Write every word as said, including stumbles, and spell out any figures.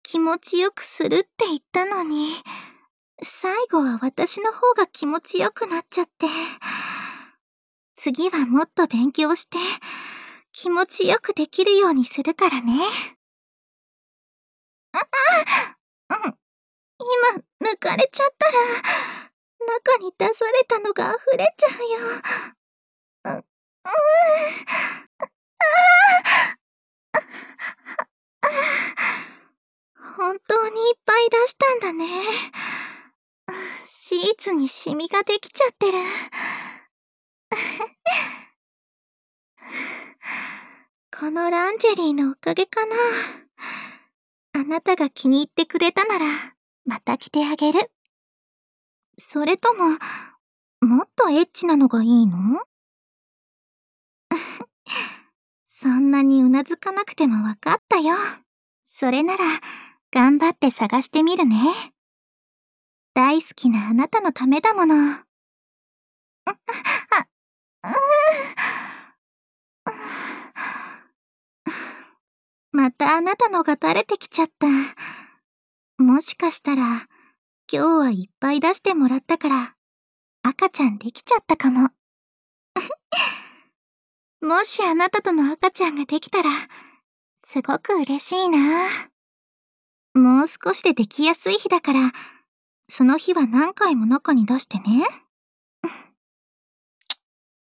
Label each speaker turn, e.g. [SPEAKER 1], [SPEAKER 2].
[SPEAKER 1] 気持ちよくするって言ったのに、最後は私の方が気持ちよくなっちゃって。次はもっと勉強して、気持ちよくできるようにするからね。ああ、うん。今、抜かれちゃったら、中に出されたのが溢れちゃうよ。う、うーん。ああ。本当にいっぱい出したんだね。シーツにシミができちゃってる。このランジェリーのおかげかな。あなたが気に入ってくれたなら、また着てあげる。それとも、もっとエッチなのがいいの？そんなにうなずかなくてもわかったよ。それなら、頑張って探してみるね。大好きなあなたのためだもの。う、あ、うーん。またあなたのが垂れてきちゃった。もしかしたら、今日はいっぱい出してもらったから、赤ちゃんできちゃったかも。もしあなたとの赤ちゃんができたら、すごく嬉しいな。もう少しでできやすい日だから、その日は何回も中に出してね。